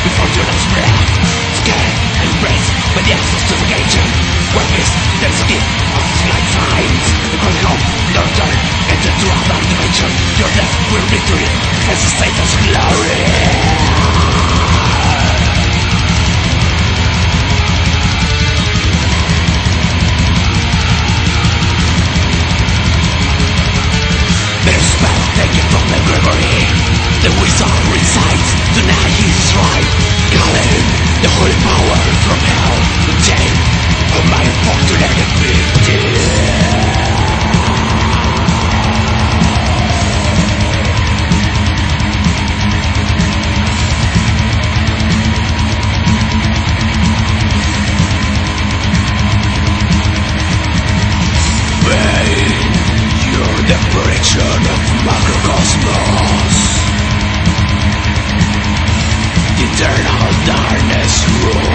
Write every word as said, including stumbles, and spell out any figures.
before your last breath. Scared and embraced by the absence of suffocation. One miss, there's a gift of light signs. The chronic home, no return, enter to another dimension. You're left with victory, as a Satan's glory. Taken from the Gregory, the wisdom resides, deny his right, calling the holy power from hell, the chain of my unfortunate victim. The prediction of macrocosmos. Eternal darkness rules.